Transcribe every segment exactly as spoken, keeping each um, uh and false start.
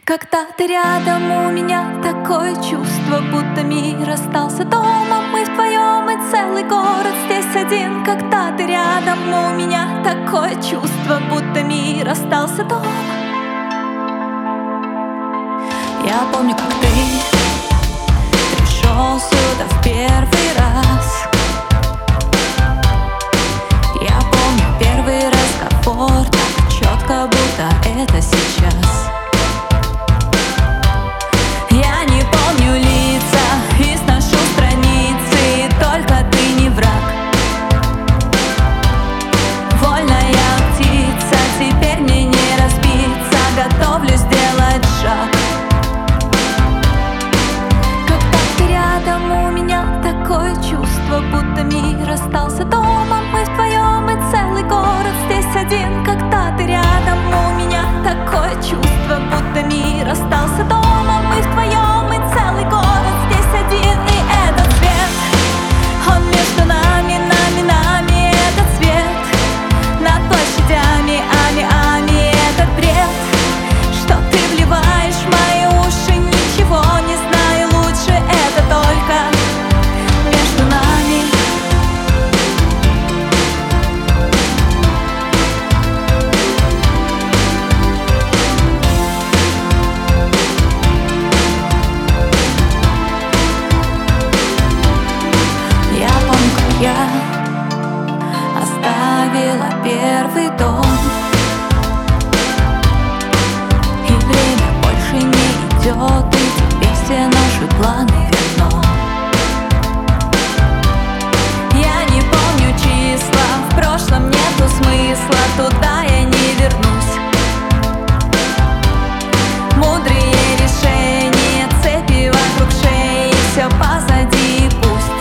Когда ты рядом, у меня такое чувство, будто мир остался дома. Мы вдвоем и целый город здесь один. Когда ты рядом, у меня такое чувство, будто мир остался дома. Я помню, как ты пришел сюда в первый раз. Я помню первый разговор так четко, будто это сейчас. Я не помню лица и сношу страницы, только ты не враг. Вольная птица, теперь мне не разбиться, готовлюсь сделать шаг. Когда ты рядом, у меня такое чувство, будто мир остался дома. Мы вдвоем и целый город здесь один. Когда ты рядом, у меня такое чувство, будто мир остался дома. Мы вдвоем и целый город здесь один. И этот свет, он между нами, нами, нами. Этот свет над площадями, ами, ами. Этот бред, что ты вливаешь в мои уши. Ничего не знаю лучше, это только между нами. Я помню, как я оставила первый дом, и время больше не идет, и теперь все наши планы верно. Я не помню числа, в прошлом нету смысла, туда я не вернусь. Мудрые решения, цепи вокруг шеи, все позади, пусть.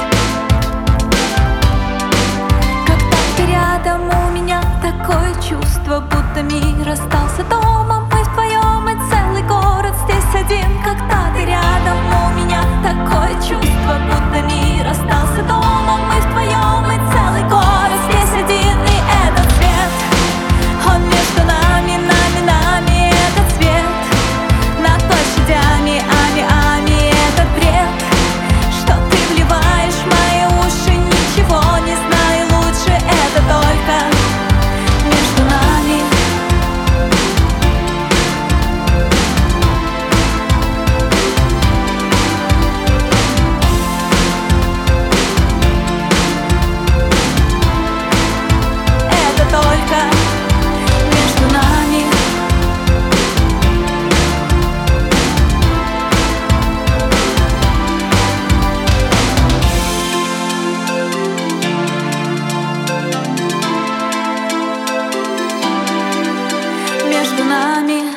Когда ты рядом, у меня такое чувство, будто мир остался дома. Мы вдвоем и целый город здесь один. Когда ты рядом, у меня такое чувство, будто мир остался дома. Мы вдвоем и целый город здесь один. И этот свет, он между нами, нами, нами. Этот свет над площадями, ами, ами. Этот бред, что ты вливаешь в мои уши. Ничего не знаю лучше, это только между нами. Это только между нами. Между нами.